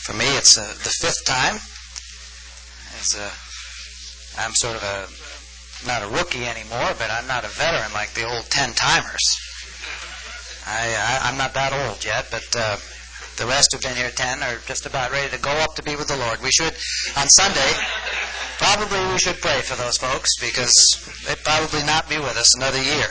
For me, it's the fifth time. I'm sort of not a rookie anymore, but I'm not a veteran like the old 10-timers. I'm not that old yet, but the rest who've been here 10 are just about ready to go up to be with the Lord. We should, on Sunday, probably we should pray for those folks because they'd probably not be with us another year.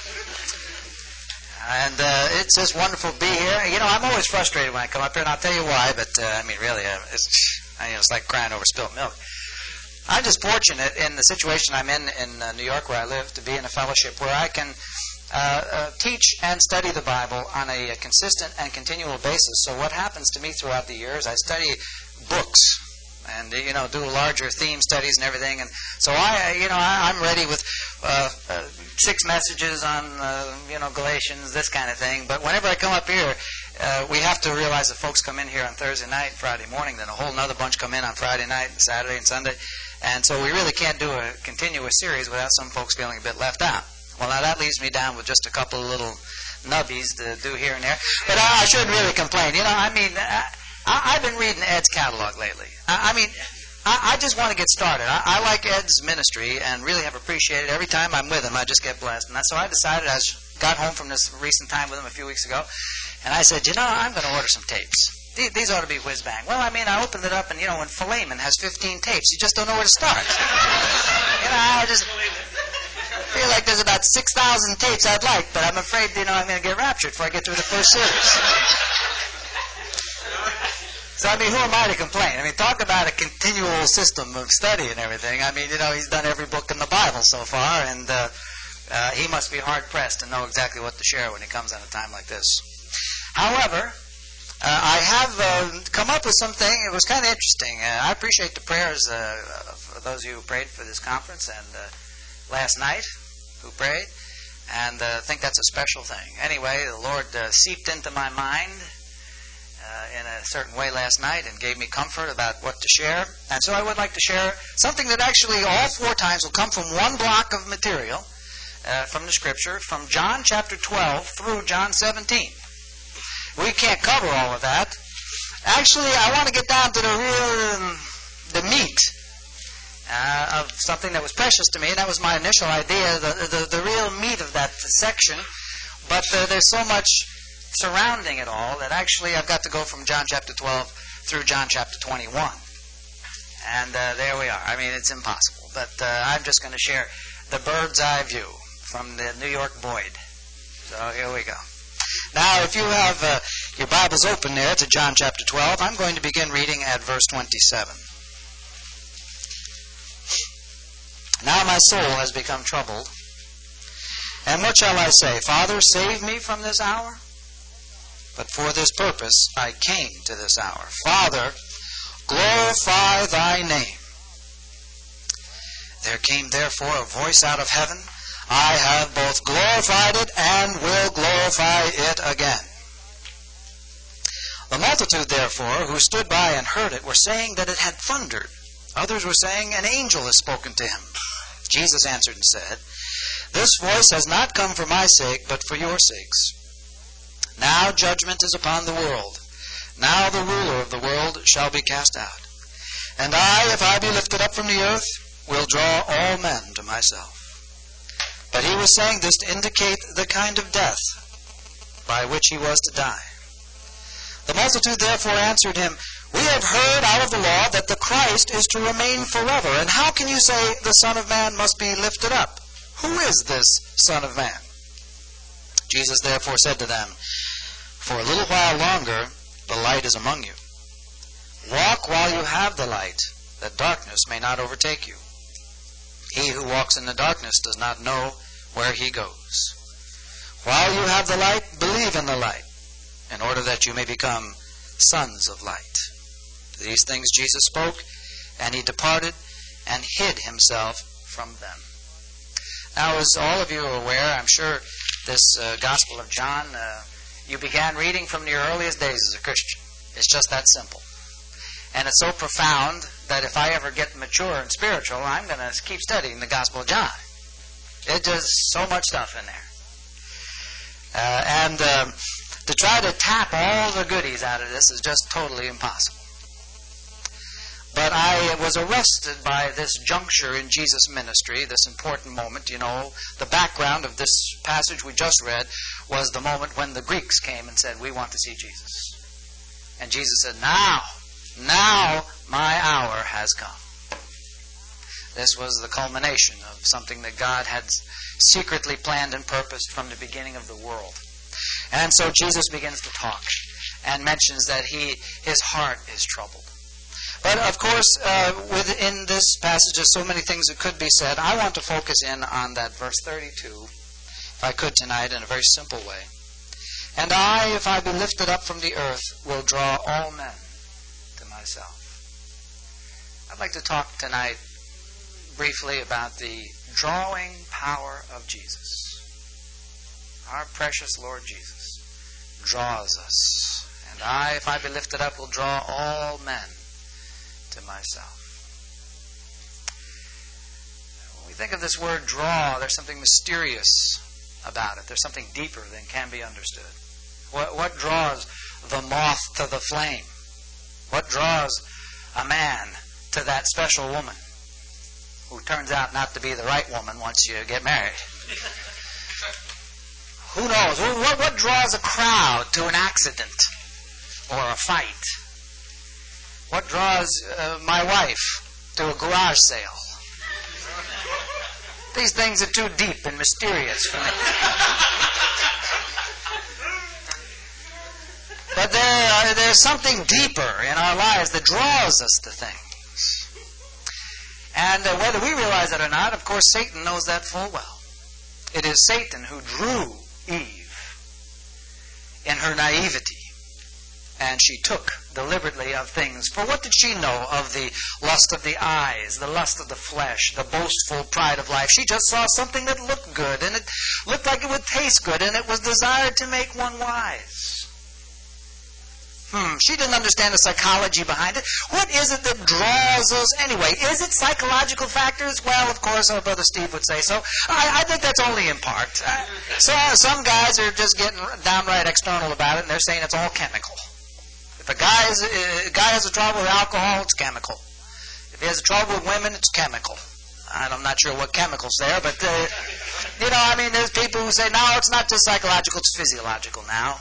And it's just wonderful to be here. You know, I'm always frustrated when I come up here, and I'll tell you why, but really, it's like crying over spilt milk. I'm just fortunate in the situation I'm in New York where I live to be in a fellowship where I can teach and study the Bible on a consistent and continual basis. So what happens to me throughout the years, I study books and, do larger theme studies and everything. And so I'm ready with 6 messages on, Galatians, this kind of thing. But whenever I come up here, we have to realize that folks come in here on Thursday night, Friday morning, then a whole other bunch come in on Friday night, and Saturday and Sunday. And so we really can't do a continuous series without some folks feeling a bit left out. Well, now that leaves me down with just a couple of little nubbies to do here and there. But I shouldn't really complain. I've been reading Ed's catalog lately. I just want to get started. I like Ed's ministry and really have appreciated every time I'm with him. I just get blessed. And so I decided, I got home from this recent time with him a few weeks ago, and I said, I'm going to order some tapes. These ought to be whiz-bang. Well, I opened it up, and, when Philemon has 15 tapes, you just don't know where to start. I just feel like there's about 6,000 tapes I'd like, but I'm afraid, I'm going to get raptured before I get through the first series. So, who am I to complain? Talk about a continual system of study and everything. He's done every book in the Bible so far, and he must be hard-pressed to know exactly what to share when he comes on a time like this. However, I have come up with something. It was kind of interesting. I appreciate the prayers of those of you who prayed for this conference and last night who prayed, and think that's a special thing. Anyway, the Lord seeped into my mind in a certain way last night and gave me comfort about what to share. And so I would like to share something that actually all 4 times will come from one block of material from the Scripture, from John chapter 12 through John 17. We can't cover all of that. Actually, I want to get down to the meat of something that was precious to me. That was my initial idea, the real meat of that section. But there's so much surrounding it all that actually I've got to go from John chapter 12 through John chapter 21. And there we are. It's impossible. But I'm just going to share the bird's eye view from the New York Boyd. So here we go. Now, if you have your Bibles open there to John chapter 12, I'm going to begin reading at verse 27. Now my soul has become troubled. And what shall I say? Father, save me from this hour? But for this purpose I came to this hour. Father, glorify thy name. There came therefore a voice out of heaven, I have both glorified it and will glorify it again. The multitude, therefore, who stood by and heard it, were saying that it had thundered. Others were saying, an angel has spoken to him. Jesus answered and said, This voice has not come for my sake, but for your sakes. Now judgment is upon the world. Now the ruler of the world shall be cast out. And I, if I be lifted up from the earth, will draw all men to myself. But he was saying this to indicate the kind of death by which he was to die. The multitude therefore answered him, We have heard out of the law that the Christ is to remain forever. And how can you say the Son of Man must be lifted up? Who is this Son of Man? Jesus therefore said to them, For a little while longer the light is among you. Walk while you have the light, that darkness may not overtake you. He who walks in the darkness does not know where he goes. While you have the light, believe in the light, in order that you may become sons of light. These things Jesus spoke, and he departed and hid himself from them. Now, as all of you are aware, I'm sure this Gospel of John, you began reading from your earliest days as a Christian. It's just that simple. And it's so profound that if I ever get mature and spiritual, I'm going to keep studying the Gospel of John. It's just so much stuff in there. And to try to tap all the goodies out of this is just totally impossible. But I was arrested by this juncture in Jesus' ministry, this important moment. You know, the background of this passage we just read was the moment when the Greeks came and said, "We want to see Jesus." And Jesus said, Now my hour has come." This was the culmination of something that God had secretly planned and purposed from the beginning of the world. And so Jesus begins to talk and mentions that his heart is troubled. But of course, within this passage, there's so many things that could be said. I want to focus in on that verse 32, if I could tonight, in a very simple way. "And I, if I be lifted up from the earth, will draw all men to myself." I'd like to talk tonight briefly about the drawing power of Jesus. Our precious Lord Jesus draws us. "And I, if I be lifted up, will draw all men to myself." When we think of this word draw, there's something mysterious about it. There's something deeper than can be understood. What draws the moth to the flame? What draws a man to that special woman who turns out not to be the right woman once you get married? Who knows? What draws a crowd to an accident or a fight? What draws my wife to a garage sale? These things are too deep and mysterious for me. But there's something deeper in our lives that draws us to things. And whether we realize it or not, of course, Satan knows that full well. It is Satan who drew Eve in her naivety. And she took deliberately of things. For what did she know of the lust of the eyes, the lust of the flesh, the boastful pride of life? She just saw something that looked good, and it looked like it would taste good, and it was desired to make one wise. She didn't understand the psychology behind it. What is it that draws us anyway? Is it psychological factors? Well, of course, our brother Steve would say so. I think that's only in part. So some guys are just getting downright external about it, and they're saying it's all chemical. If a guy has a trouble with alcohol, it's chemical. If he has a trouble with women, it's chemical. I'm not sure what chemicals there, but, there's people who say, no, it's not just psychological, it's physiological now.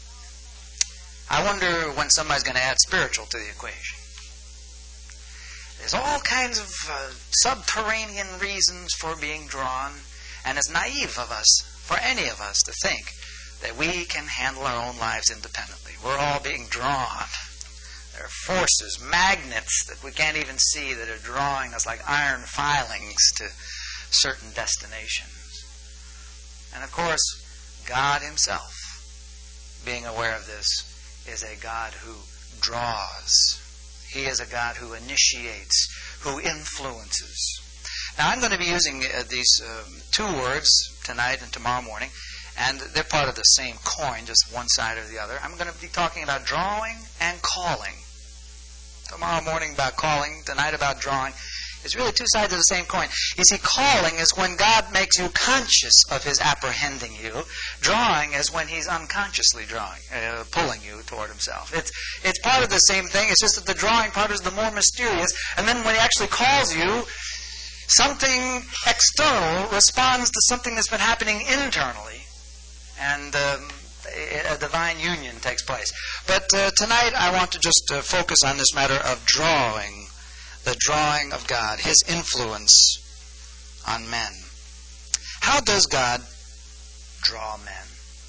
I wonder when somebody's going to add spiritual to the equation. There's all kinds of subterranean reasons for being drawn, and it's naive of us, for any of us, to think that we can handle our own lives independently. We're all being drawn. There are forces, magnets that we can't even see that are drawing us like iron filings to certain destinations. And of course, God Himself, being aware of this, is a God who draws. He is a God who initiates, who influences. Now, I'm going to be using these two words tonight and tomorrow morning, and they're part of the same coin, just one side or the other. I'm going to be talking about drawing and calling. Tomorrow morning about calling, tonight about drawing. It's really two sides of the same coin. You see, calling is when God makes you conscious of His apprehending you. Drawing is when He's unconsciously pulling you toward Himself. It's part of the same thing. It's just that the drawing part is the more mysterious. And then when He actually calls you, something external responds to something that's been happening internally. And a divine union takes place. But tonight I want to just focus on this matter of drawing. The drawing of God, His influence on men. How does God draw men?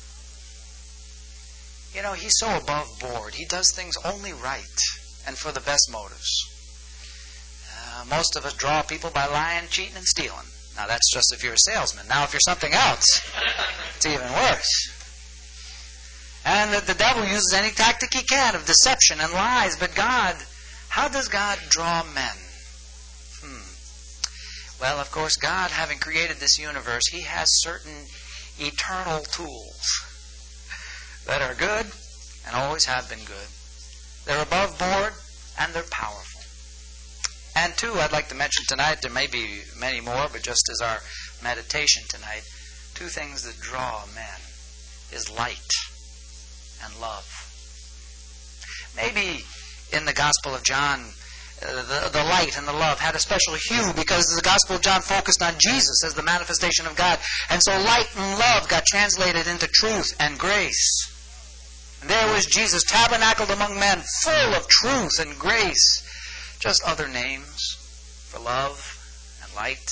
You know, He's so above board. He does things only right and for the best motives. Most of us draw people by lying, cheating, and stealing. Now, that's just if you're a salesman. Now, if you're something else, it's even worse. And the devil uses any tactic he can of deception and lies. But God, how does God draw men? Well, of course, God, having created this universe, He has certain eternal tools that are good and always have been good. They're above board and they're powerful. And two, I'd like to mention tonight, there may be many more, but just as our meditation tonight, two things that draw men is light and love. Maybe in the Gospel of John, the light and the love had a special hue because the Gospel of John focused on Jesus as the manifestation of God. And so light and love got translated into truth and grace. And there was Jesus tabernacled among men, full of truth and grace. Just other names for love and light.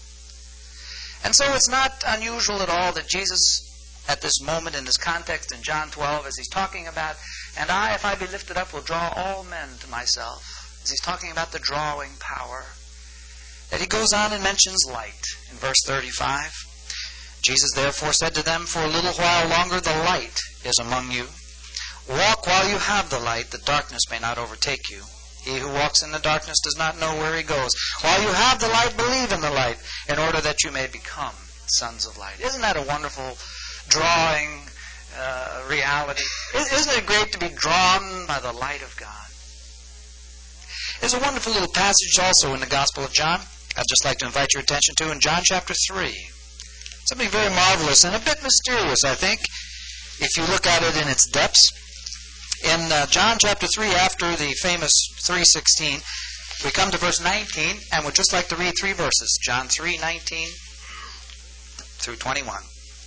And so it's not unusual at all that Jesus, at this moment in this context in John 12, as he's talking about, and I, if I be lifted up, will draw all men to myself, as he's talking about the drawing power, that he goes on and mentions light in verse 35. Jesus therefore said to them, for a little while longer the light is among you. Walk while you have the light, that darkness may not overtake you. He who walks in the darkness does not know where he goes. While you have the light, believe in the light, in order that you may become sons of light. Isn't that a wonderful drawing reality? Isn't it great to be drawn by the light of God? There's a wonderful little passage also in the Gospel of John I'd just like to invite your attention to in John chapter 3. Something very marvelous and a bit mysterious, I think, if you look at it in its depths. In John chapter 3, after the famous 3:16, we come to verse 19, and we'd just like to read three verses. John 3:19 through 21.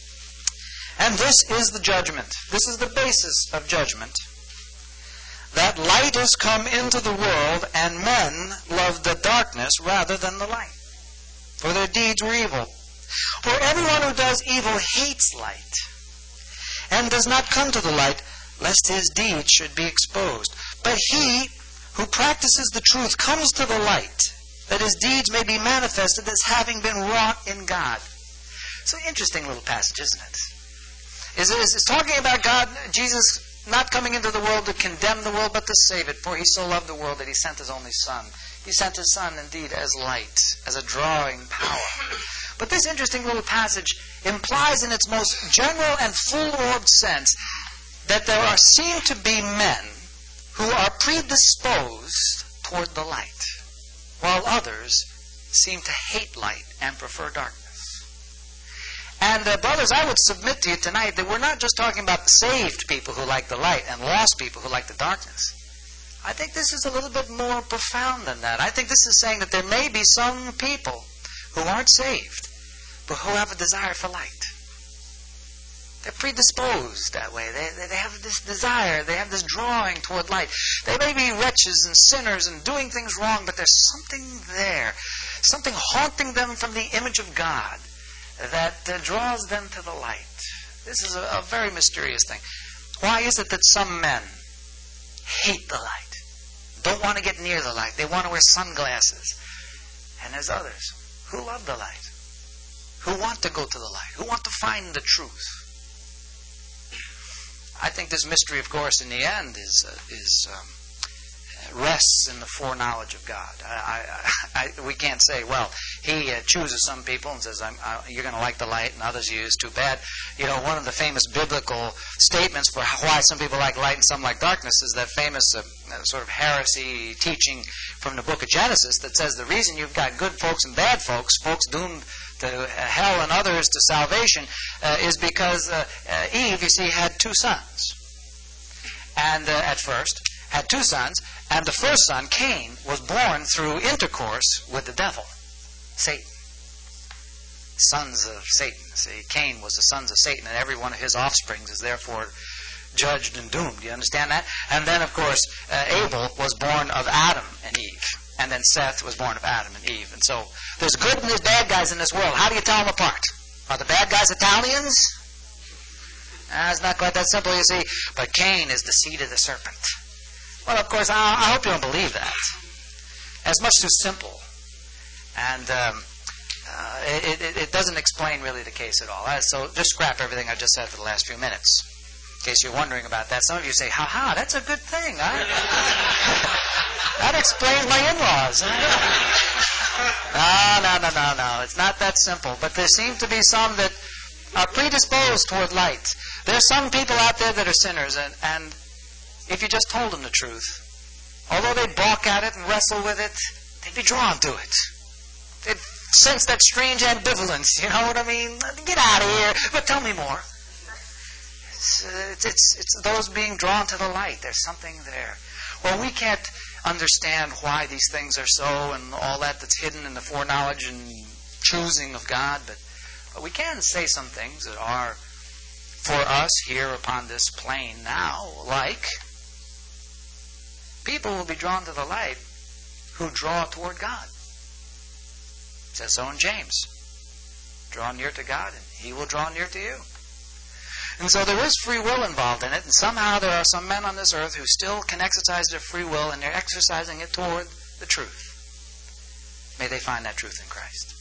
And this is the judgment. This is the basis of judgment. That light is come into the world, and men loved the darkness rather than the light, for their deeds were evil. For everyone who does evil hates light, and does not come to the light, lest his deeds should be exposed. But he who practices the truth comes to the light, that his deeds may be manifested as having been wrought in God. So interesting little passage, isn't it? It's talking about God, Jesus, not coming into the world to condemn the world, but to save it. For he so loved the world that he sent his only Son. He sent his Son, indeed, as light, as a drawing power. But this interesting little passage implies in its most general and full-orbed sense that there seem to be men who are predisposed toward the light, while others seem to hate light and prefer darkness. And brothers, I would submit to you tonight that we're not just talking about saved people who like the light and lost people who like the darkness. I think this is a little bit more profound than that. I think this is saying that there may be some people who aren't saved, but who have a desire for light. They're predisposed that way. They have this desire. They have this drawing toward light. They may be wretches and sinners and doing things wrong, but there's something there, something haunting them from the image of God that draws them to the light. This is a very mysterious thing. Why is it that some men hate the light, don't want to get near the light? They want to wear sunglasses. And there's others who love the light, who want to go to the light, who want to find the truth. I think this mystery, of course, in the end rests in the foreknowledge of God. We can't say, well, he chooses some people and says, you're going to like the light, and others you is too bad. You know, one of the famous biblical statements for why some people like light and some like darkness is that famous sort of heresy teaching from the book of Genesis that says the reason you've got good folks and bad folks, folks doomed to hell and others to salvation, is because Eve, you see, had two sons. And at first, had two sons, and the first son, Cain, was born through intercourse with the devil, Satan. Sons of Satan. See, Cain was the sons of Satan, and every one of his offspring is therefore judged and doomed. Do you understand that? And then, of course, Abel was born of Adam and Eve. And then Seth was born of Adam and Eve. And so there's good and there's bad guys in this world. How do you tell them apart? Are the bad guys Italians? It's not quite that simple, you see. But Cain is the seed of the serpent. Well, of course, I hope you don't believe that. It's much too simple. And it doesn't explain really the case at all. So just scrap everything I just said for the last few minutes. In case you're wondering about that. Some of you say, ha, that's a good thing. That explains my in-laws. No. It's not that simple. But there seem to be some that are predisposed toward light. There's some people out there that are sinners, and if you just told them the truth, although they balk at it and wrestle with it, they'd be drawn to it. They'd sense that strange ambivalence, you know what I mean? Get out of here, but tell me more. It's those being drawn to the light. There's something there. Well, we can't understand why these things are so and all that's hidden in the foreknowledge and choosing of God, but we can say some things that are for us here upon this plane now, like people will be drawn to the light who draw toward God. It says so in James. Draw near to God and He will draw near to you. And so there is free will involved in it, and somehow there are some men on this earth who still can exercise their free will, and they're exercising it toward the truth. May they find that truth in Christ.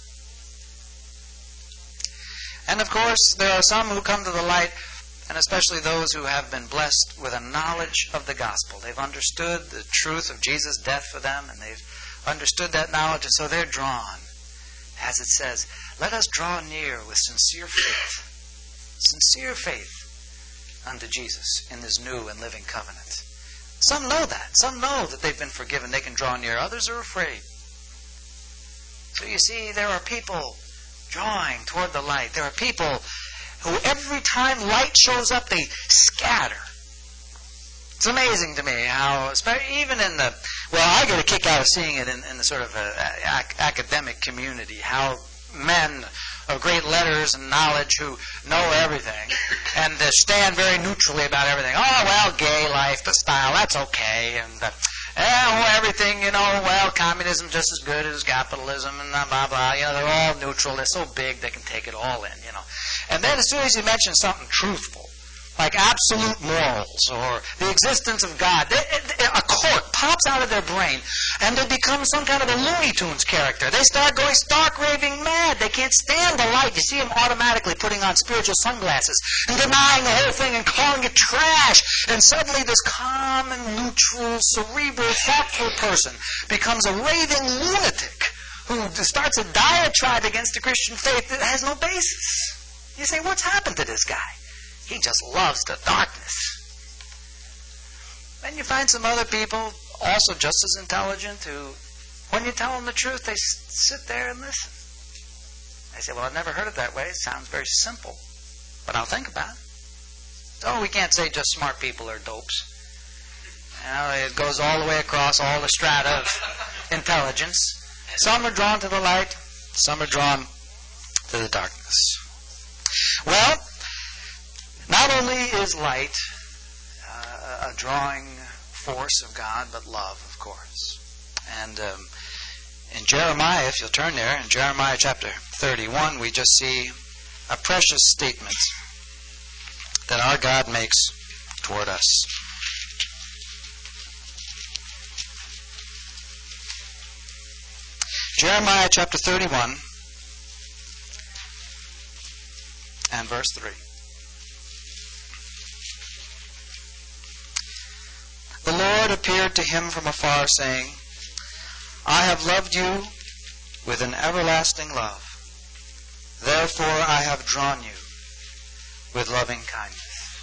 And of course, there are some who come to the light, and especially those who have been blessed with a knowledge of the gospel. They've understood the truth of Jesus' death for them, and they've understood that knowledge, and so they're drawn. As it says, let us draw near with sincere faith. Sincere faith unto Jesus in this new and living covenant. Some know that. Some know that they've been forgiven. They can draw near. Others are afraid. So you see, there are people drawing toward the light. There are people who every time light shows up, they scatter. It's amazing to me how, even in the, well, I get a kick out of seeing it in the sort of academic community, how men of great letters and knowledge who know everything and stand very neutrally about everything. Oh, well, gay life, the style, that's okay. And everything, well, communism just as good as capitalism and blah, blah. They're all neutral. They're so big they can take it all in, And then as soon as you mention something truthful, like absolute morals or the existence of God, a cork pops out of their brain and they become some kind of a Looney Tunes character. They start going stark raving mad. They can't stand the light. You see them automatically putting on spiritual sunglasses and denying the whole thing and calling it trash. And suddenly this calm and neutral, cerebral, thoughtful person becomes a raving lunatic who starts a diatribe against the Christian faith that has no basis. You say, what's happened to this guy? He just loves the darkness. Then you find some other people, also just as intelligent, who, when you tell them the truth, they sit there and listen. They say, well, I've never heard it that way. It sounds very simple, but I'll think about it. So we can't say just smart people are dopes. It goes all the way across all the strata of intelligence. Some are drawn to the light, some are drawn to the darkness. Well, not only is light a drawing force of God, but love, of course. And in Jeremiah, if you'll turn there, in Jeremiah chapter 31, we just see a precious statement that our God makes toward us. Jeremiah chapter 31 and verse 3. The Lord appeared to him from afar, saying, I have loved you with an everlasting love. Therefore I have drawn you with loving kindness.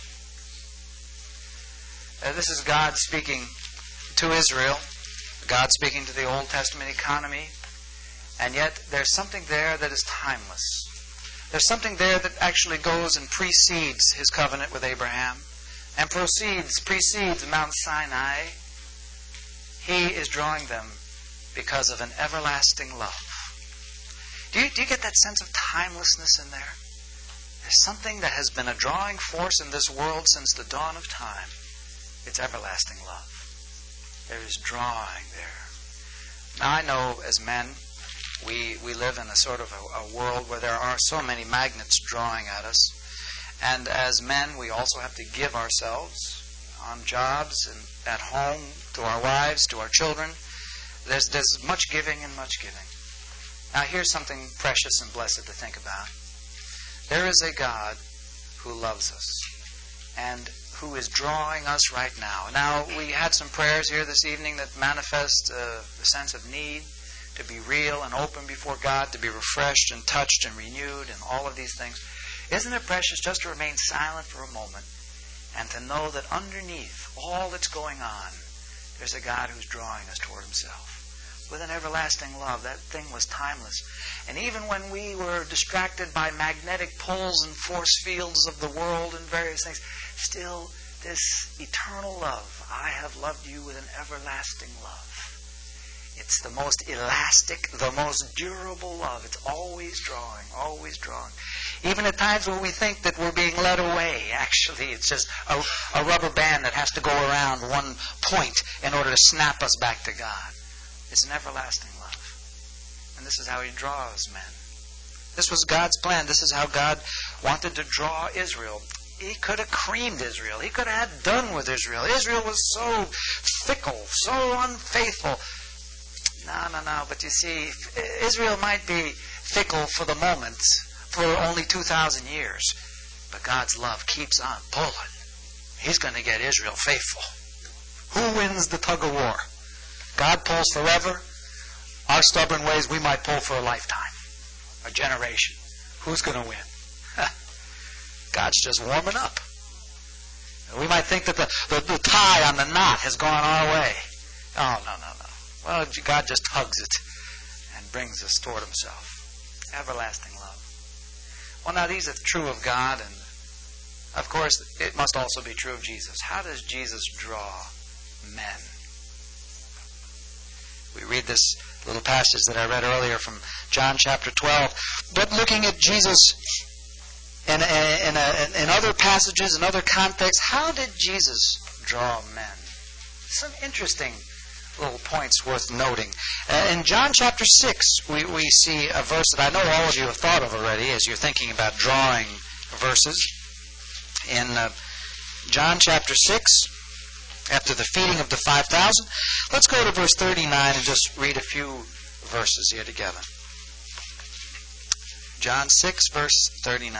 This is God speaking to Israel, God speaking to the Old Testament economy, and yet there's something there that is timeless. There's something there that actually goes and precedes his covenant with Abraham and precedes Mount Sinai. He is drawing them because of an everlasting love. Do you get that sense of timelessness in there? There's something that has been a drawing force in this world since the dawn of time. It's everlasting love. There is drawing there. Now I know as men, we live in a sort of a world where there are so many magnets drawing at us. And as men, we also have to give ourselves on jobs and at home, to our wives, to our children. There's much giving and much giving. Now here's something precious and blessed to think about. There is a God who loves us and who is drawing us right now. Now, we had some prayers here this evening that manifest the sense of need to be real and open before God, to be refreshed and touched and renewed and all of these things. Isn't it precious just to remain silent for a moment and to know that underneath all that's going on, there's a God who's drawing us toward himself with an everlasting love. That thing was timeless. And even when we were distracted by magnetic poles and force fields of the world and various things, still this eternal love. I have loved you with an everlasting love. It's the most elastic, the most durable love. It's always drawing, always drawing. Even at times when we think that we're being led away, actually it's just a rubber band that has to go around one point in order to snap us back to God. It's an everlasting love. And this is how He draws men. This was God's plan. This is how God wanted to draw Israel. He could have creamed Israel. He could have had done with Israel. Israel was so fickle, so unfaithful. No. But you see, Israel might be fickle for the moment, for only 2,000 years. But God's love keeps on pulling. He's going to get Israel faithful. Who wins the tug of war? God pulls forever. Our stubborn ways, we might pull for a lifetime, a generation. Who's going to win? God's just warming up. We might think that the tie on the knot has gone our way. Oh, no. Well, God just tugs it and brings us toward Himself. Everlasting love. Well, now these are true of God, and of course it must also be true of Jesus. How does Jesus draw men? We read this little passage that I read earlier from John chapter 12. But looking at Jesus in other passages, in other contexts, how did Jesus draw men? Some interesting little points worth noting. In John chapter 6, we see a verse that I know all of you have thought of already as you're thinking about drawing verses. In John chapter 6, after the feeding of the 5,000, let's go to verse 39 and just read a few verses here together. John 6, verse 39.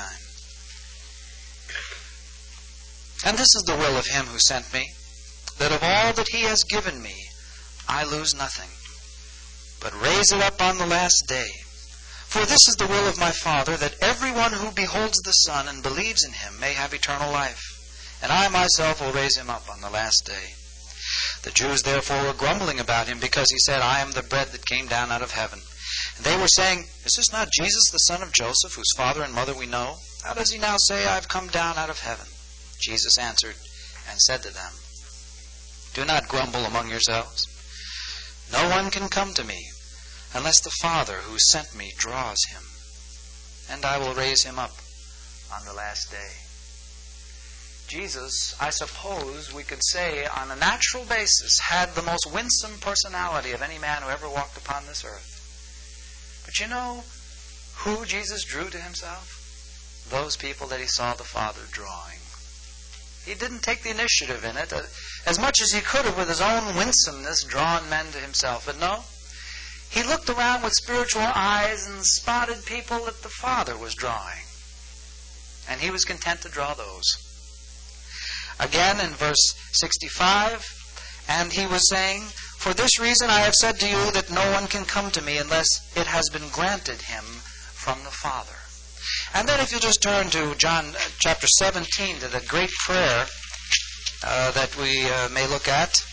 And this is the will of Him who sent me, that of all that He has given me, I lose nothing, but raise it up on the last day. For this is the will of my Father, that everyone who beholds the Son and believes in Him may have eternal life. And I myself will raise him up on the last day. The Jews therefore were grumbling about Him, because He said, I am the bread that came down out of heaven. And they were saying, Is this not Jesus, the son of Joseph, whose father and mother we know? How does He now say, I have come down out of heaven? Jesus answered and said to them, Do not grumble among yourselves. No one can come to me unless the Father who sent me draws him, and I will raise him up on the last day. Jesus, I suppose we could say on a natural basis, had the most winsome personality of any man who ever walked upon this earth. But you know who Jesus drew to Himself? Those people that He saw the Father drawing. He didn't take the initiative in it, as much as He could have with His own winsomeness drawn men to Himself. But no, He looked around with spiritual eyes and spotted people that the Father was drawing. And He was content to draw those. Again in verse 65, and He was saying, For this reason I have said to you that no one can come to me unless it has been granted him from the Father. And then if you just turn to John chapter 17, to the great prayer that we may look at.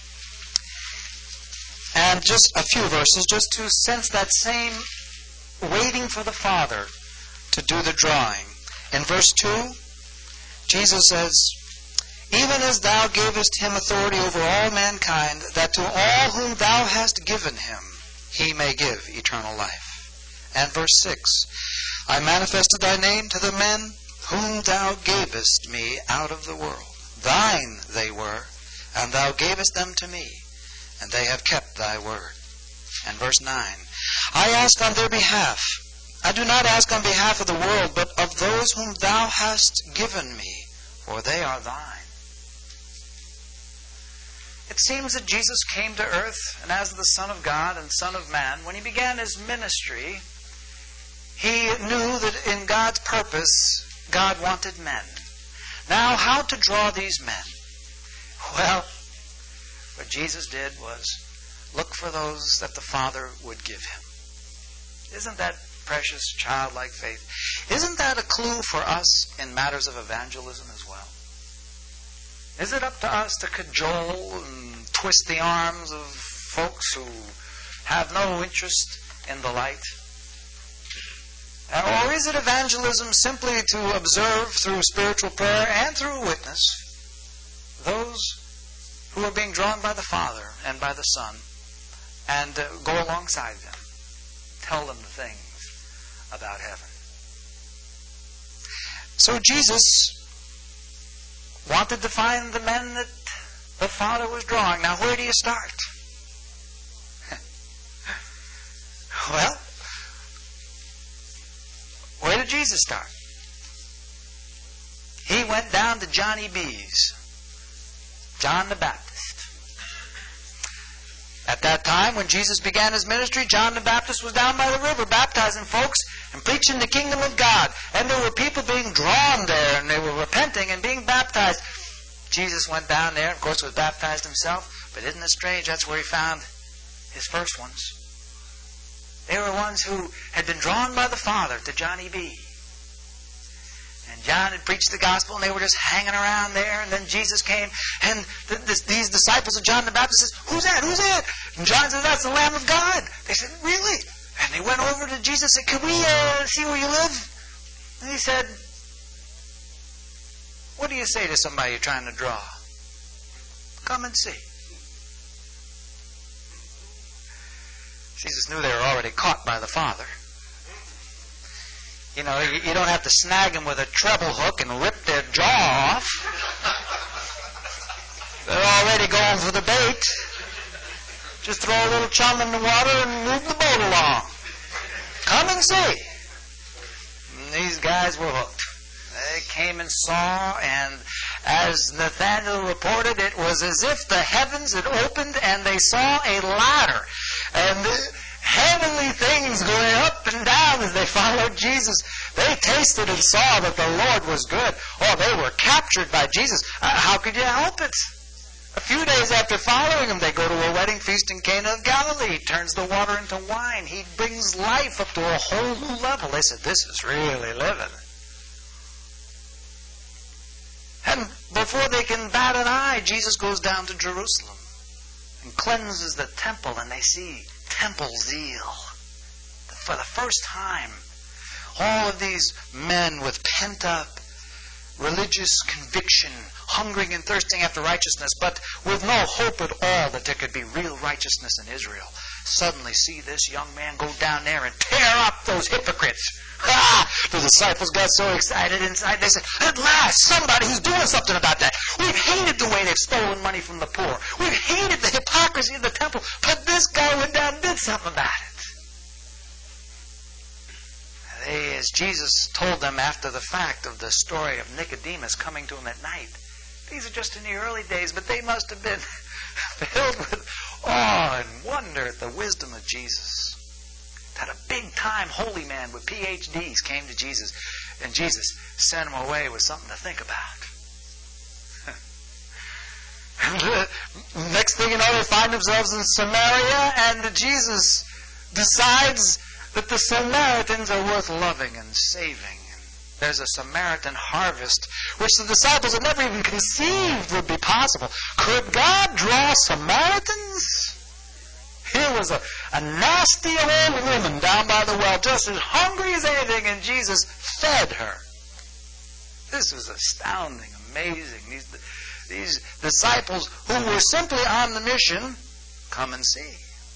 And just a few verses, just to sense that same waiting for the Father to do the drawing. In verse 2, Jesus says, Even as thou gavest him authority over all mankind, that to all whom thou hast given him, he may give eternal life. And verse 6, I manifested thy name to the men whom thou gavest me out of the world. Thine they were, and thou gavest them to me, and they have kept thy word. And verse 9, I ask on their behalf. I do not ask on behalf of the world, but of those whom thou hast given me, for they are thine. It seems that Jesus came to earth, and as the Son of God and Son of Man, when He began His ministry, He knew that in God's purpose, God wanted men. Now, how to draw these men? Well, what Jesus did was look for those that the Father would give Him. Isn't that precious childlike faith? Isn't that a clue for us in matters of evangelism as well? Is it up to us to cajole and twist the arms of folks who have no interest in the light? Or is it evangelism simply to observe through spiritual prayer and through witness those who are being drawn by the Father and by the Son and go alongside them. Tell them the things about heaven. So Jesus wanted to find the men that the Father was drawing. Now, where do you start? Well, where did Jesus start? He went down to Johnny B's, John the Baptist. At that time, when Jesus began his ministry, John the Baptist was down by the river baptizing folks and preaching the kingdom of God. And there were people being drawn there, and they were repenting and being baptized. Jesus went down there, of course, was baptized himself. But isn't it strange? That's where he found his first ones. They were ones who had been drawn by the Father to Johnny B. And John had preached the gospel, and they were just hanging around there. And then Jesus came, and these disciples of John the Baptist said, "Who's that? Who's that?" And John said, "That's the Lamb of God." They said, "Really?" And they went over to Jesus and said, "Can we see where you live?" And he said, "What do you say to somebody you're trying to draw? Come and see." Jesus knew they were already caught by the Father. You know, you don't have to snag them with a treble hook and rip their jaw off. They're already going for the bait. Just throw a little chum in the water and move the boat along. Come and see. And these guys were hooked. They came and saw, and as Nathanael reported, it was as if the heavens had opened and they saw a ladder. And heavenly things going up and down as they followed Jesus. They tasted and saw that the Lord was good. Oh, they were captured by Jesus. How could you help it? A few days after following him, they go to a wedding feast in Cana of Galilee. He turns the water into wine. He brings life up to a whole new level. They said, "This is really living." And before they can bat an eye, Jesus goes down to Jerusalem and cleanses the temple, and they see temple zeal. For the first time, all of these men with pent-up religious conviction, hungering and thirsting after righteousness, but with no hope at all that there could be real righteousness in Israel, suddenly see this young man go down there and tear up those hypocrites. The disciples got so excited inside, they said, "At last, somebody who's doing something about that. We've hated the way they've stolen money from the poor. We've hated the hypocrisy of the temple, but this guy went down and did something about it." As Jesus told them after the fact of the story of Nicodemus coming to him at night, these are just in the early days, but they must have been filled with awe and wonder at the wisdom of Jesus. That a big-time holy man with PhDs came to Jesus, and Jesus sent him away with something to think about. Next thing you know, they find themselves in Samaria, and Jesus decides that the Samaritans are worth loving and saving. And there's a Samaritan harvest, which the disciples had never even conceived would be possible. Could God draw Samaritans? Here was a nasty old woman down by the well, just as hungry as anything, and Jesus fed her. This was astounding, amazing. These disciples who were simply on the mission, come and see,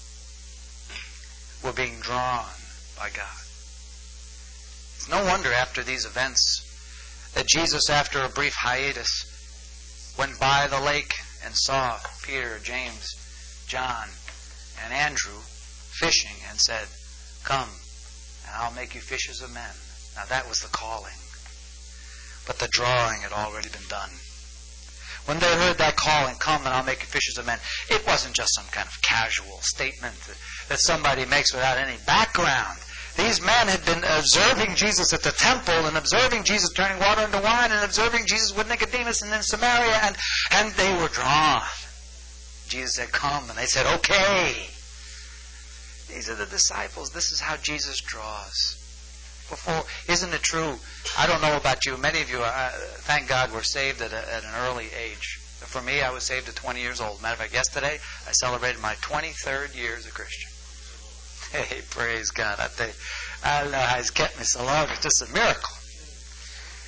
were being drawn by God. It's no wonder after these events that Jesus, after a brief hiatus, went by the lake and saw Peter, James, John, and Andrew fishing and said, "Come, and I'll make you fishers of men." Now that was the calling. But the drawing had already been done. When they heard that calling, "Come and I'll make you fishers of men," it wasn't just some kind of casual statement that somebody makes without any background. These men had been observing Jesus at the temple and observing Jesus turning water into wine and observing Jesus with Nicodemus and in Samaria, and they were drawn. Jesus said, "Come," and they said, "Okay." These are the disciples. This is how Jesus draws. Isn't it true? I don't know about you. Many of you, thank God, were saved at an early age. For me, I was saved at 20 years old. Matter of fact, yesterday, I celebrated my 23rd year as a Christian. Hey, praise God. I tell you, I don't know how He's kept me so long. It's just a miracle.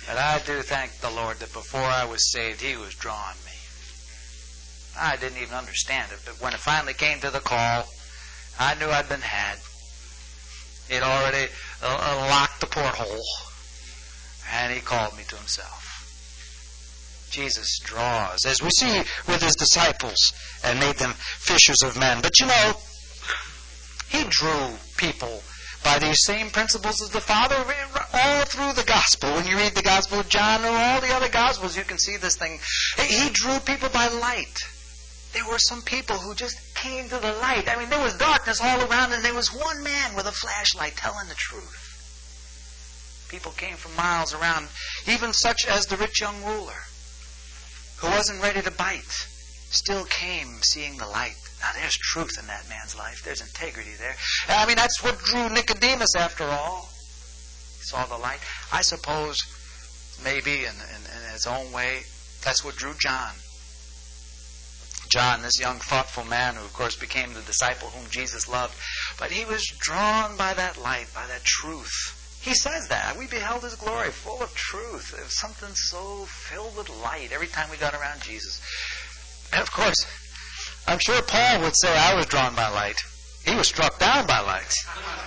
But I do thank the Lord that before I was saved, He was drawing me. I didn't even understand it, but when it finally came to the call, I knew I'd been had. He'd already locked the porthole, and He called me to Himself. Jesus draws, as we see with His disciples, and made them fishers of men. But you know, He drew people by these same principles as the Father all through the Gospel. When you read the Gospel of John or all the other Gospels, you can see this thing. He drew people by light. There were some people who just came to the light. I mean, there was darkness all around, and there was one man with a flashlight telling the truth. People came from miles around, even such as the rich young ruler, who wasn't ready to bite, still came seeing the light. Now, there's truth in that man's life. There's integrity there. I mean, that's what drew Nicodemus, after all. He saw the light. I suppose, maybe in his own way, that's what drew John. John, this young, thoughtful man who, of course, became the disciple whom Jesus loved. But he was drawn by that light, by that truth. He says that. We beheld His glory, full of truth. It was something so filled with light every time we got around Jesus. And, of course, I'm sure Paul would say, I was drawn by light. He was struck down by light.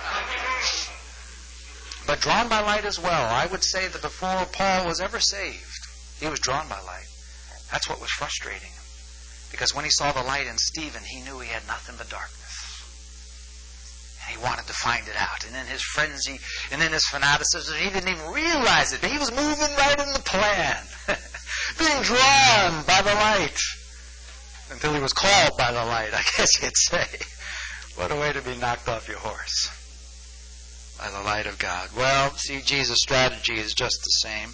But drawn by light as well. I would say that before Paul was ever saved, he was drawn by light. That's what was frustrating him. Because when he saw the light in Stephen, he knew he had nothing but darkness. And he wanted to find it out. And in his frenzy, and in his fanaticism, he didn't even realize it. But he was moving right in the plan. Being drawn by the light. Until he was called by the light, I guess you'd say. What a way to be knocked off your horse. By the light of God. Well, see, Jesus' strategy is just the same.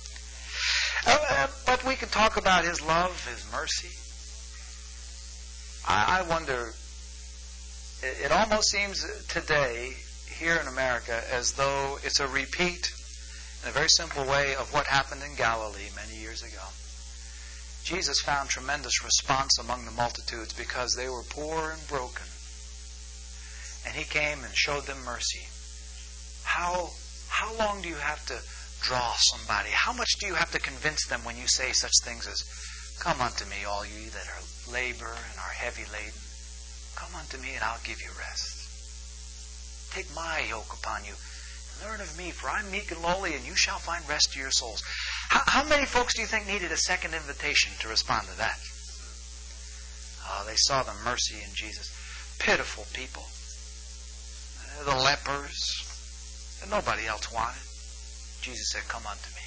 But we can talk about His love, His mercy. I wonder, it almost seems today, here in America, as though it's a repeat, in a very simple way, of what happened in Galilee many years ago. Jesus found tremendous response among the multitudes because they were poor and broken. And He came and showed them mercy. How long do you have to draw somebody? How much do you have to convince them when you say such things as, come unto me, all ye that are labor and are heavy laden. Come unto me, and I'll give you rest. Take my yoke upon you, and learn of me, for I'm meek and lowly, and you shall find rest to your souls. How many folks do you think needed a second invitation to respond to that? Oh, they saw the mercy in Jesus. Pitiful people. The lepers that nobody else wanted. Jesus said, come unto me.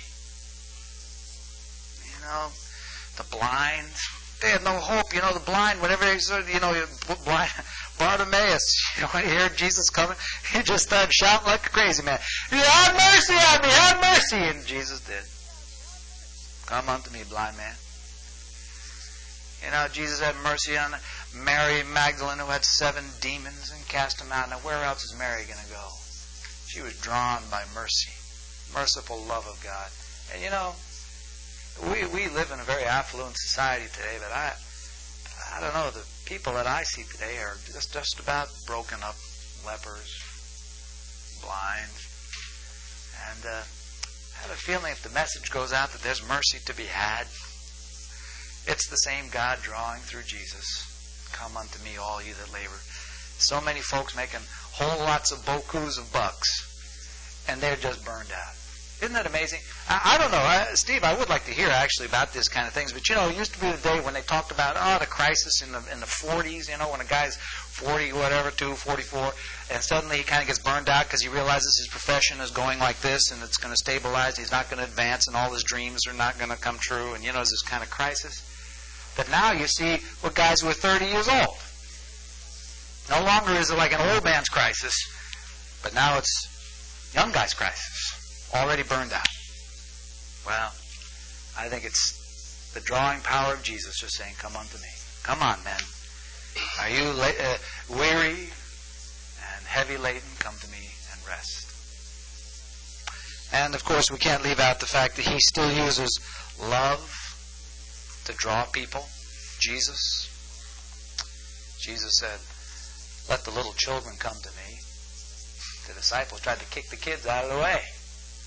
You know, the blind, they had no hope. You know, the blind, whenever they said, blind Bartimaeus, when he heard Jesus coming, he just started shouting like a crazy man. Have mercy on me, have mercy. And Jesus did. Come unto me, blind man. You know, Jesus had mercy on Mary Magdalene, who had 7 demons and cast them out. Now, where else is Mary going to go? She was drawn by mercy, merciful love of God. And you know, we live in a very affluent society today, but I don't know, the people that I see today are just about broken up lepers, blind. And I have a feeling if the message goes out that there's mercy to be had, it's the same God drawing through Jesus. Come unto me, all you that labor. So many folks making whole lots of beaucoup of bucks, and they're just burned out. Isn't that amazing? I don't know, Steve, I would like to hear actually about this kind of things, but you know, it used to be the day when they talked about, the crisis in the 40s, you know, when a guy's 40, whatever, 44, and suddenly he kind of gets burned out because he realizes his profession is going like this, and it's going to stabilize, he's not going to advance, and all his dreams are not going to come true, and you know, there's this kind of crisis. But now you see what guys who are 30 years old. No longer is it like an old man's crisis, but now it's young guy's crisis. Already burned out. Well, I think it's the drawing power of Jesus just saying, come unto me. Come on, men. Are you weary and heavy laden? Come to me and rest. And, of course, we can't leave out the fact that He still uses love to draw people. Jesus said, let the little children come to me. The disciples tried to kick the kids out of the way.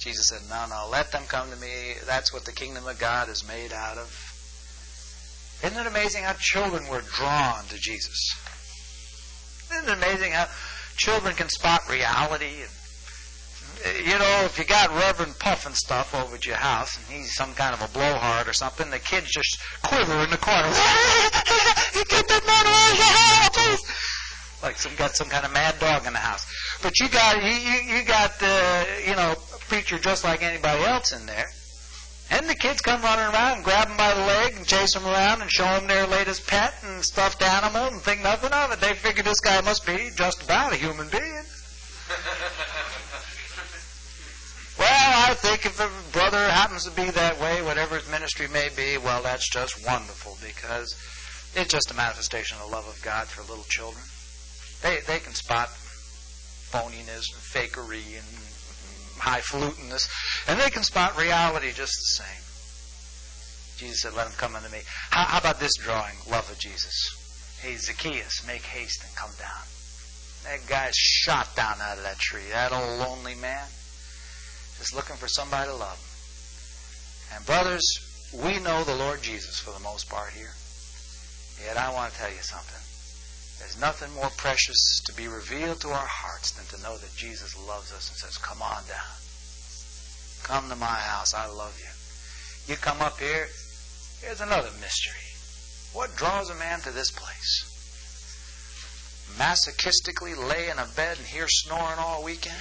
Jesus said, no, let them come to me. That's what the kingdom of God is made out of. Isn't it amazing how children were drawn to Jesus? Isn't it amazing how children can spot reality? And, you know, if you got Reverend Puffin stuff over at your house, and he's some kind of a blowhard or something, the kids just quiver in the corner. Get that man away! Like got some kind of mad dog in the house. But you got a preacher just like anybody else in there. And the kids come running around and grab them by the leg and chase them around and show them their latest pet and stuffed animal and think nothing of it. They figure this guy must be just about a human being. Well, I think if a brother happens to be that way, whatever his ministry may be, well, that's just wonderful because it's just a manifestation of the love of God for little children. They can spot phoniness and fakery and highfalutenness, and they can spot reality just the same. Jesus said, let them come unto me. How about this drawing, love of Jesus? Hey, Zacchaeus, make haste and come down. That guy's shot down out of that tree. That old lonely man, just looking for somebody to love him. And brothers, we know the Lord Jesus for the most part here. Yet I want to tell you something. There's nothing more precious to be revealed to our hearts than to know that Jesus loves us and says, come on down. Come to my house. I love you. You come up here. Here's another mystery. What draws a man to this place? Masochistically lay in a bed and hear snoring all weekend?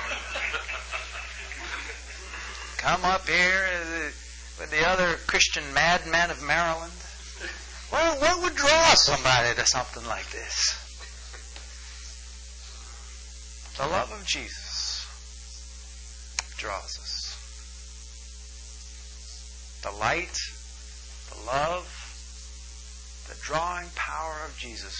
Come up here with the other Christian madmen of Maryland? Well, what would draw somebody to something like this? The love of Jesus draws us. The light, the love, the drawing power of Jesus.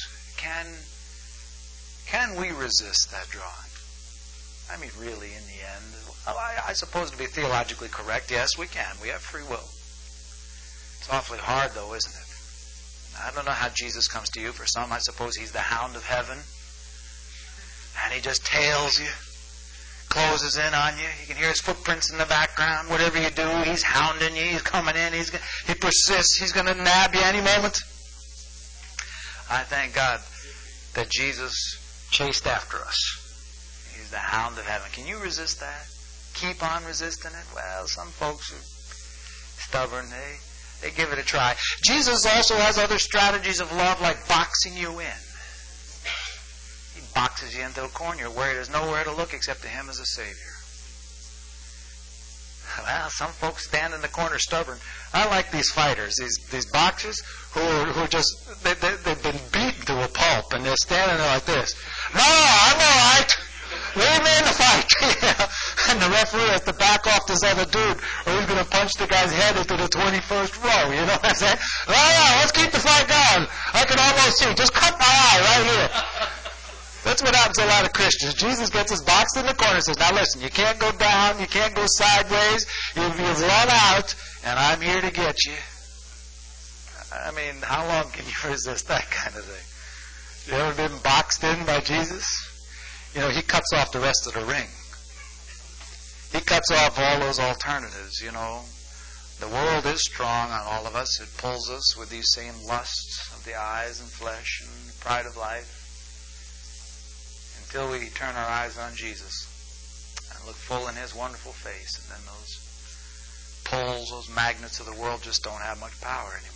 Can we resist that drawing? I mean, really, in the end, I suppose to be theologically correct, yes, we can. We have free will. It's awfully hard, though, isn't it? I don't know how Jesus comes to you. For some, I suppose he's the hound of heaven. And he just tails you, closes in on you. You can hear his footprints in the background. Whatever you do, he's hounding you. He's coming in. He persists. He's going to nab you any moment. I thank God that Jesus chased after us. He's the hound of heaven. Can you resist that? Keep on resisting it? Well, some folks are stubborn. They give it a try. Jesus also has other strategies of love like boxing you in. He boxes you into a corner where there's nowhere to look except to him as a Savior. Well, some folks stand in the corner stubborn. I like these fighters, these boxers who just, they've been beaten to a pulp and they're standing there like this. No, I'm all right. Leave me in the fight. And the referee has to back off this other dude or he's going to punch the guy's head into the 21st row. You know what I'm saying? No, let's keep the fight going. I can almost see. Just cut my eye right here. That's what happens to a lot of Christians. Jesus gets us boxed in the corner and says, now listen, you can't go down, you can't go sideways, you've run out, and I'm here to get you. I mean, how long can you resist that kind of thing? You ever been boxed in by Jesus? You know, he cuts off the rest of the ring. He cuts off all those alternatives, you know. The world is strong on all of us. It pulls us with these same lusts of the eyes and flesh and pride of life. Until we turn our eyes on Jesus and look full in his wonderful face. And then those pulls, those magnets of the world just don't have much power anymore.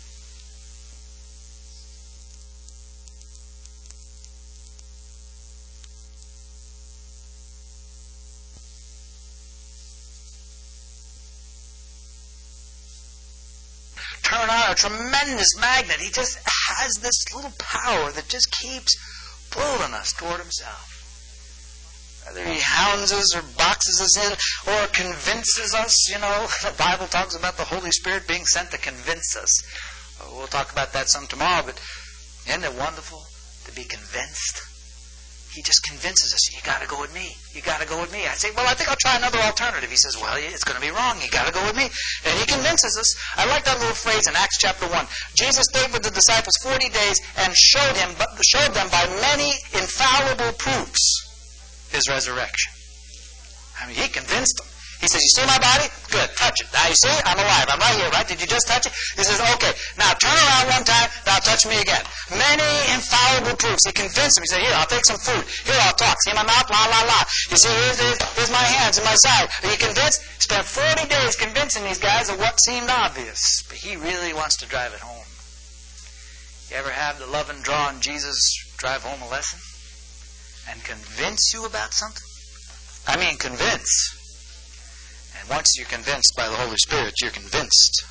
Turn on a tremendous magnet. He just has this little power that just keeps pulling us toward himself. Whether he hounds us or boxes us in or convinces us, you know, the Bible talks about the Holy Spirit being sent to convince us. We'll talk about that some tomorrow, but isn't it wonderful to be convinced? He just convinces us, you got to go with me. You got to go with me. I say, well, I think I'll try another alternative. He says, well, it's going to be wrong. You got to go with me. And he convinces us. I like that little phrase in Acts chapter 1. Jesus stayed with the disciples 40 days and showed them by many infallible proofs his resurrection. I mean, he convinced them. He says, you see my body? Good, touch it. Now you see, I'm alive. I'm right here, right? Did you just touch it? He says, okay, now turn around one time, now touch me again. Many infallible proofs. He convinced him. He said, here, I'll take some food. Here, I'll talk. See my mouth? La, la, la. You see, here's my hands and my side. Are you convinced? Spent 40 days convincing these guys of what seemed obvious. But he really wants to drive it home. You ever have the love and draw in Jesus drive home a lesson? And convince you about something? I mean, convince. And once you're convinced by the Holy Spirit, you're convinced.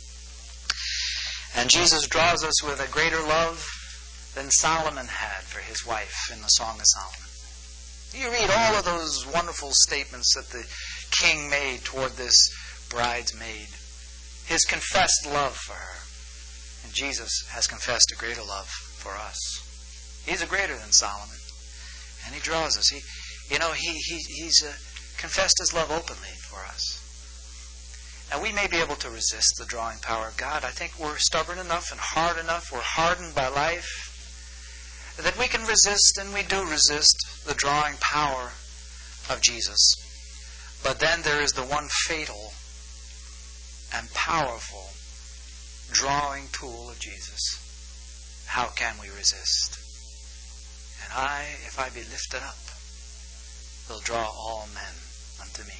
And Jesus draws us with a greater love than Solomon had for his wife in the Song of Solomon. You read all of those wonderful statements that the king made toward this bridesmaid. His confessed love for her. And Jesus has confessed a greater love for us. He's a greater than Solomon. And he draws us. He's confessed his love openly for us. Now, we may be able to resist the drawing power of God. I think we're stubborn enough and hard enough, we're hardened by life, that we can resist, and we do resist, the drawing power of Jesus. But then there is the one fatal and powerful drawing tool of Jesus. How can we resist? And if I be lifted up, will draw all men unto me.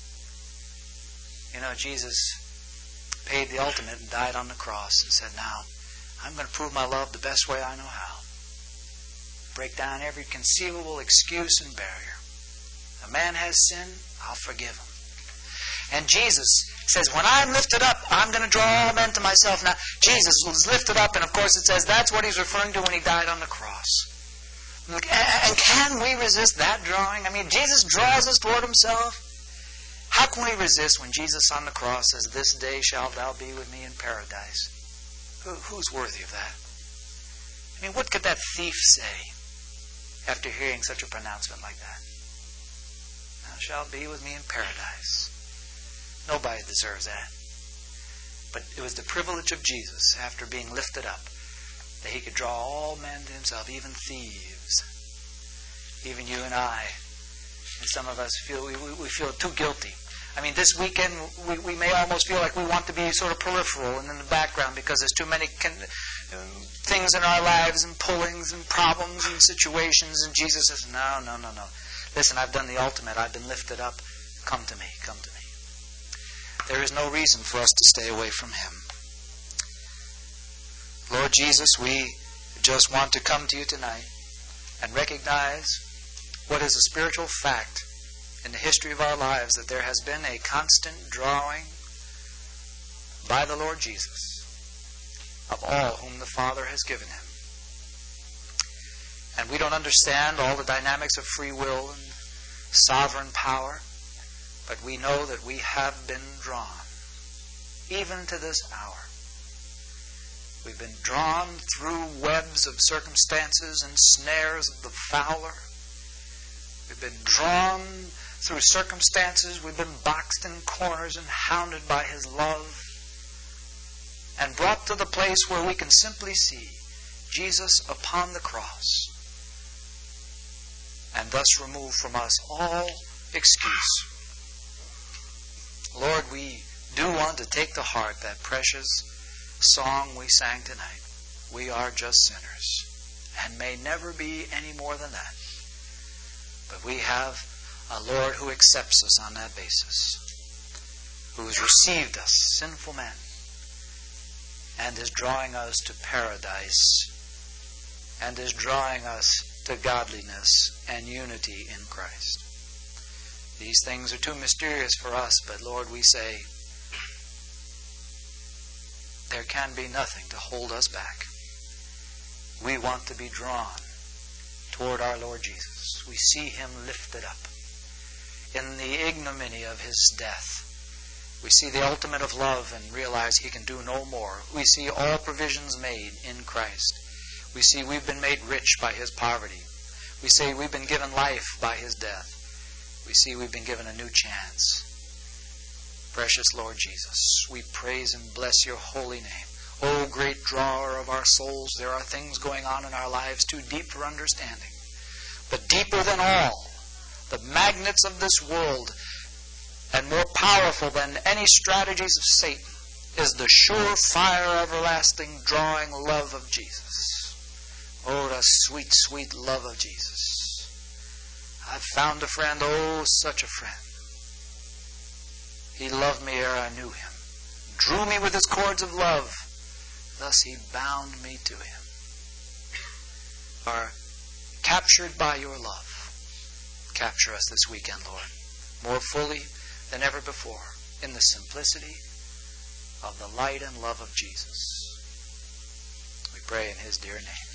Jesus paid the ultimate and died on the cross and said, now, I'm going to prove my love the best way I know how. Break down every conceivable excuse and barrier. A man has sinned, I'll forgive him. And Jesus says, when I'm lifted up, I'm going to draw all men to myself. Now, Jesus was lifted up, and of course it says that's what he's referring to when he died on the cross. And can we resist that drawing? I mean, Jesus draws us toward himself. How can we resist when Jesus on the cross says, this day shalt thou be with me in paradise? Who's worthy of that? I mean, what could that thief say after hearing such a pronouncement like that? Thou shalt be with me in paradise. Nobody deserves that. But it was the privilege of Jesus, after being lifted up, that he could draw all men to himself, even thieves. Even you and I. And some of us feel we feel too guilty. I mean, this weekend we may almost feel like we want to be sort of peripheral and in the background because there's too many things in our lives and pullings and problems and situations. And Jesus says, no. Listen, I've done the ultimate. I've been lifted up. Come to me. Come to me. There is no reason for us to stay away from him. Lord Jesus, we just want to come to you tonight and recognize what is a spiritual fact in the history of our lives, that there has been a constant drawing by the Lord Jesus of all whom the Father has given him. And we don't understand all the dynamics of free will and sovereign power, but we know that we have been drawn, even to this hour. We've been drawn through webs of circumstances and snares of the fowler. We've been drawn through circumstances. We've been boxed in corners and hounded by his love, and brought to the place where we can simply see Jesus upon the cross, and thus remove from us all excuse. Lord, we do want to take to heart that precious song we sang tonight. We are just sinners, and may never be any more than that. But we have a Lord who accepts us on that basis, who has received us, sinful men, and is drawing us to paradise, and is drawing us to godliness and unity in Christ. These things are too mysterious for us, but Lord, we say, there can be nothing to hold us back. We want to be drawn toward our Lord Jesus. We see him lifted up in the ignominy of his death. We see the ultimate of love and realize he can do no more. We see all provisions made in Christ. We see we've been made rich by his poverty. We say we've been given life by his death. We see we've been given a new chance. Precious Lord Jesus, we praise and bless your holy name. O great drawer of our souls, there are things going on in our lives too deep for understanding. But deeper than all, the magnets of this world and more powerful than any strategies of Satan is the surefire, everlasting, drawing love of Jesus. Oh, the sweet, sweet love of Jesus. I've found a friend, oh, such a friend. He loved me ere I knew him, drew me with his cords of love. Thus he bound me to him. Are captured by your love. Capture us this weekend, Lord, more fully than ever before, in the simplicity of the light and love of Jesus. We pray in his dear name.